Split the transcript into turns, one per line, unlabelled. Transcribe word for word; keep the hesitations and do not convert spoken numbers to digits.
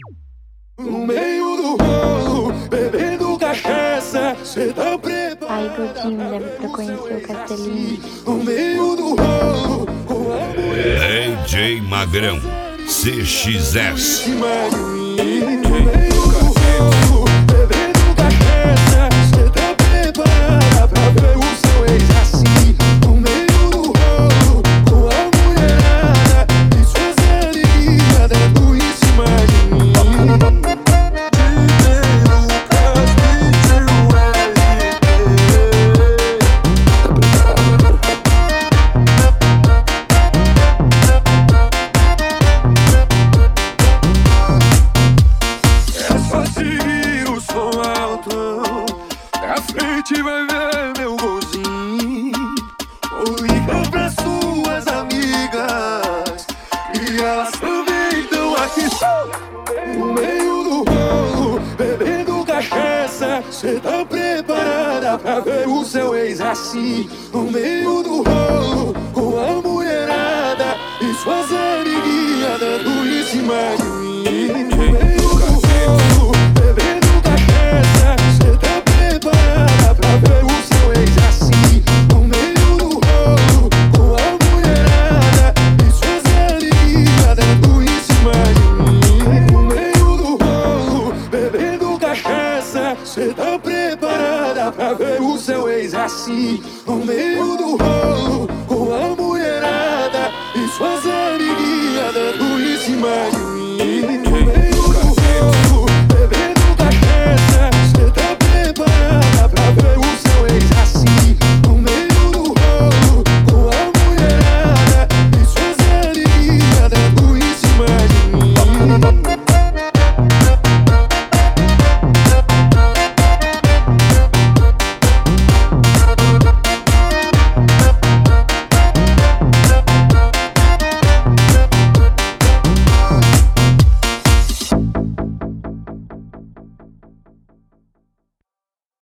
No meio do rolo, bebendo cachaça, cê tá preparado?
Ai, gordinho, me leva pra conhecer o Castelinho.
No meio do rolo, com a mulher
D J Magrão, C X S.
no meio do rolo, bebendo cachaça, cê tá preparada pra ver o seu ex assim? No meio do rolo, com a mulherada e suas amiguinhas dando em cima de mim. Na frente vai ver meu golzinho. Ou liga pra suas amigas e elas também estão aqui. No meio do rolo, bebendo cachaça, cê tá preparada pra ver o seu ex assim? No meio do rolo, com a mulherada e suas amiguinhas dando em cima de mim. No meio do rolo, bebendo cachaça, cê tá preparada pra ver o seu ex assim? No meio do rolo, com a mulherada e suas amiguinhas dando em cima de mim. No meio do rolo, bebendo cachaça, cê tá preparada pra ver o seu ex assim? No meio do rolo, com a mulherada e suas